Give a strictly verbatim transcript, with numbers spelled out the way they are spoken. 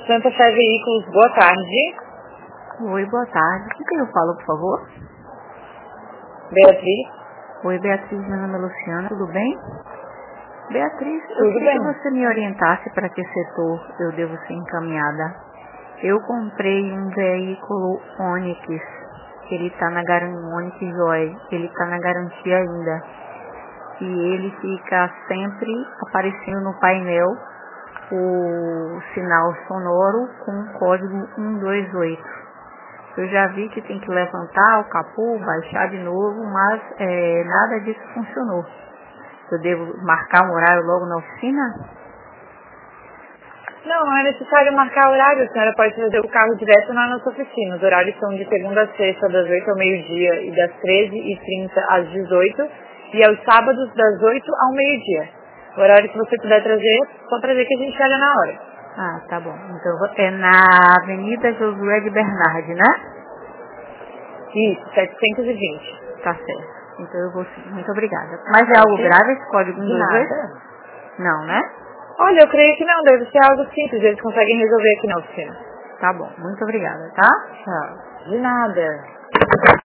Santa Fé Veículos, boa tarde. Oi, boa tarde. Com quem eu falo, por favor? Beatriz. Oi, Beatriz, meu nome é Luciana, tudo bem? Beatriz, eu Tudo queria bem. que você me orientasse para que setor eu devo ser encaminhada. Eu comprei um veículo Onix, ele está na garantia, Onix Joy, ele está na garantia ainda. E ele fica sempre aparecendo no painel o sinal sonoro com o código um dois oito. Eu já vi que tem que levantar o capô, baixar de novo, mas é, nada disso funcionou. Eu devo marcar um horário logo na oficina? Não, não é necessário marcar horário. A senhora pode trazer o carro direto na nossa oficina. Os horários são de segunda a sexta, das oito ao meio-dia e das treze e trinta às dezoito. E aos sábados, das oito ao meio-dia. O horário que você puder trazer, só trazer que a gente olha na hora. Ah, tá bom. Então é na Avenida Josué de Bernardi, né? Isso, setecentos e vinte. Tá certo. Então eu vou sim. Muito obrigada. Mas é algo Sim? grave esse código um De dois oito? nada. Não, né? Olha, eu creio que não. Deve ser algo simples. Eles conseguem resolver aqui na oficina. Tá bom. Muito obrigada, tá? Tchau. De nada.